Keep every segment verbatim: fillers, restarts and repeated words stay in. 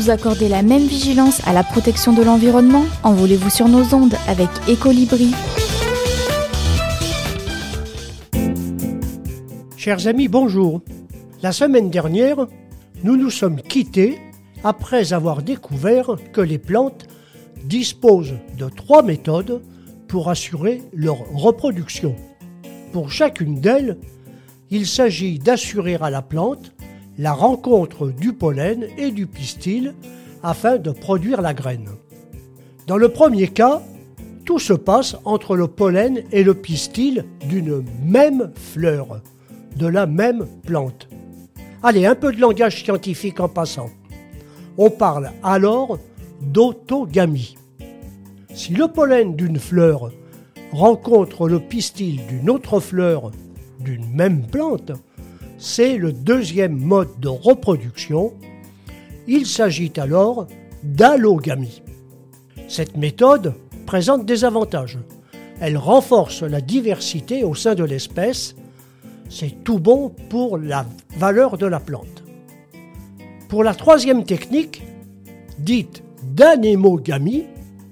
vous accorder la même vigilance à la protection de l'environnement? Envolez-vous sur nos ondes avec Ecolibri. Chers amis, bonjour. La semaine dernière, nous nous sommes quittés après avoir découvert que les plantes disposent de trois méthodes pour assurer leur reproduction. Pour chacune d'elles, il s'agit d'assurer à la plante la rencontre du pollen et du pistil afin de produire la graine. Dans le premier cas, tout se passe entre le pollen et le pistil d'une même fleur, de la même plante. Allez, un peu de langage scientifique en passant. On parle alors d'autogamie. Si le pollen d'une fleur rencontre le pistil d'une autre fleur d'une même plante, c'est le deuxième mode de reproduction. Il s'agit alors d'allogamie. Cette méthode présente des avantages. Elle renforce la diversité au sein de l'espèce. C'est tout bon pour la valeur de la plante. Pour la troisième technique, dite d'anémogamie,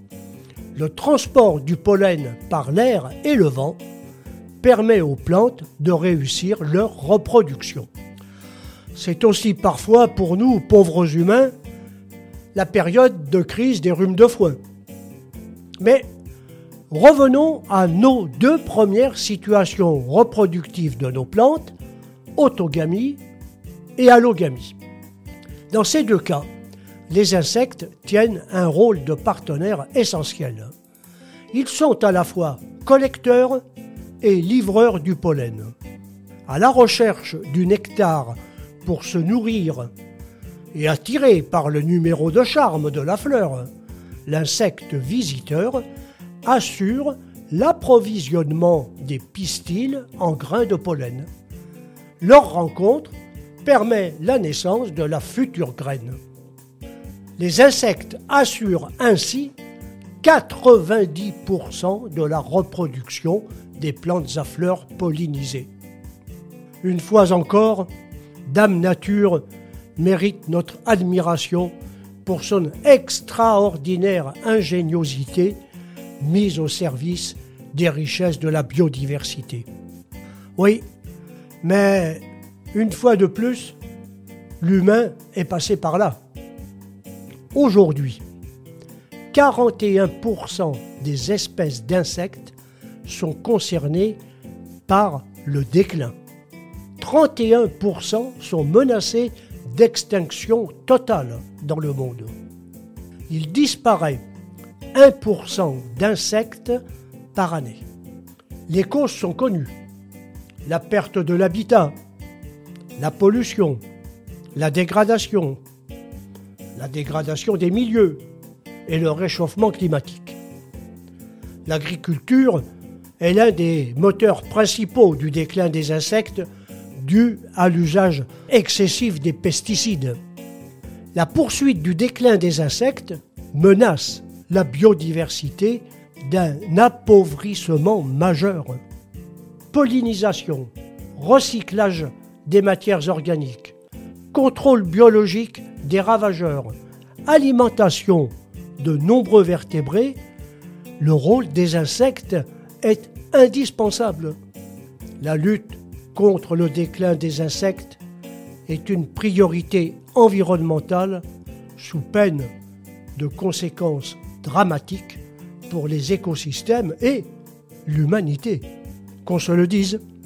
le transport du pollen par l'air et le vent permet aux plantes de réussir leur reproduction. C'est aussi parfois pour nous, pauvres humains, la période de crise des rhumes de foin. Mais revenons à nos deux premières situations reproductives de nos plantes, autogamie et allogamie. Dans ces deux cas, les insectes tiennent un rôle de partenaire essentiel. Ils sont à la fois collecteurs et livreurs du pollen. À la recherche du nectar pour se nourrir et attiré par le numéro de charme de la fleur, l'insecte visiteur assure l'approvisionnement des pistils en grains de pollen. Leur rencontre permet la naissance de la future graine. Les insectes assurent ainsi quatre-vingt-dix pour cent de la reproduction des plantes à fleurs pollinisées. Une fois encore, Dame Nature mérite notre admiration pour son extraordinaire ingéniosité mise au service des richesses de la biodiversité. Oui, mais une fois de plus, l'humain est passé par là. Aujourd'hui, quarante et un pour cent des espèces d'insectes sont concernées par le déclin. trente et un pour cent sont menacés d'extinction totale dans le monde. Il disparaît un pour cent d'insectes par année. Les causes sont connues. La perte de l'habitat, la pollution, la dégradation, la dégradation des milieux et le réchauffement climatique. L'agriculture est l'un des moteurs principaux du déclin des insectes dû à l'usage excessif des pesticides. La poursuite du déclin des insectes menace la biodiversité d'un appauvrissement majeur. Pollinisation, recyclage des matières organiques, contrôle biologique des ravageurs, alimentation de nombreux vertébrés, le rôle des insectes est indispensable. La lutte contre le déclin des insectes est une priorité environnementale sous peine de conséquences dramatiques pour les écosystèmes et l'humanité. Qu'on se le dise.